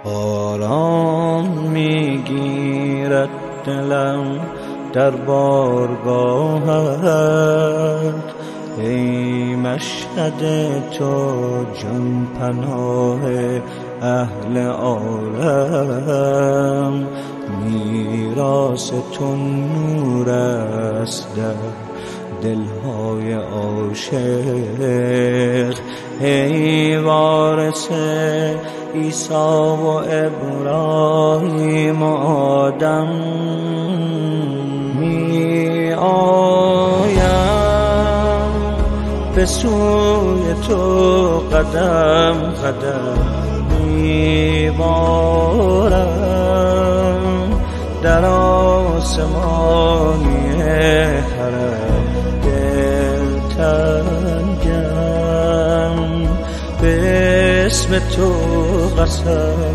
آرام میگیرد دلم در بارگاهت، ای مشهد تو جان پناه اهل عالم. میراث تو نور است در دلهای عاشق، ای وارث عیسی و ابراهیم و آدم. می آیم به سوی تو قدم قدم، می بارم در آسمانی حرم. دلتنگم به اسم تو قسم،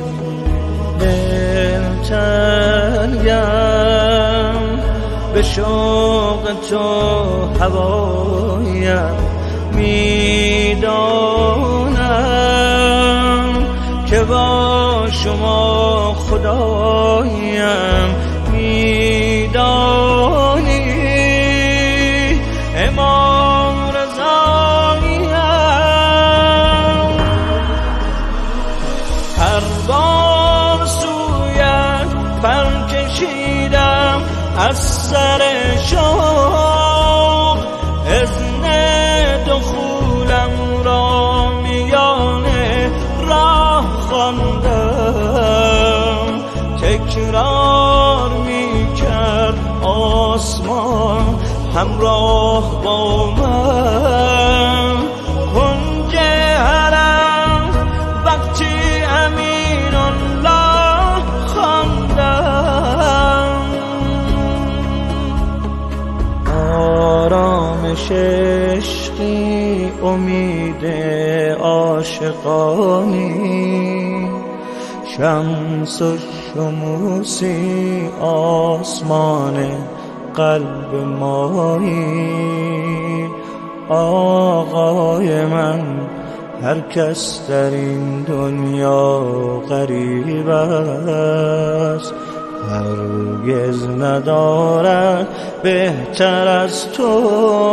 دلتنگم به شوق تو هوایم. میدانم که با شما خدایم، میدانی امام رضاییم. هر بار سویت پر کشیدم از سر شوق، اذن دخولم را میان راه خواندم. تکرار میکرد آسمان همراه با من، کنج حرم وقتی امین الله خواندم. آرامش عشقی امید عاشقانی، شمس و شموسی آسمان قلب مایی. آقای من هر کس در این دنیا غریب است، هرگز ندارد بهتر از تو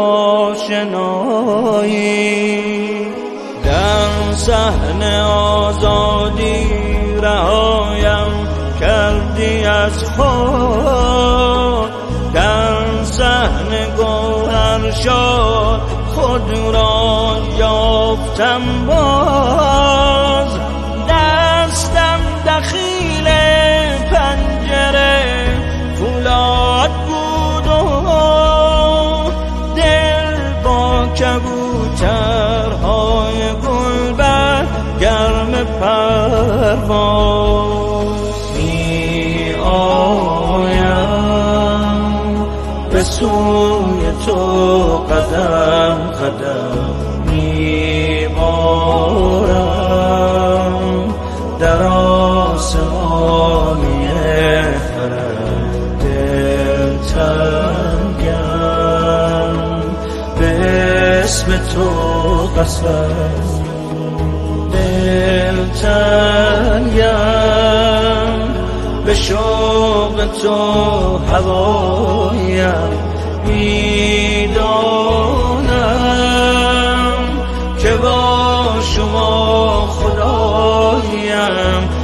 شنایی. در صحن آزادی رهایم کردی از خود، در صحن گوهر شد خود را یافتم باز. دستم دخیل پنجره فولاد بود و دل با کبوترهای گلبر گرم پرواز. می آیم به سوی تو قدم قدم، می بارم در آسمانی حرم. دلتنگم به اسم تو قسم، دلتنگم به شوق تو هوایم. میدانم که با شما خدایم،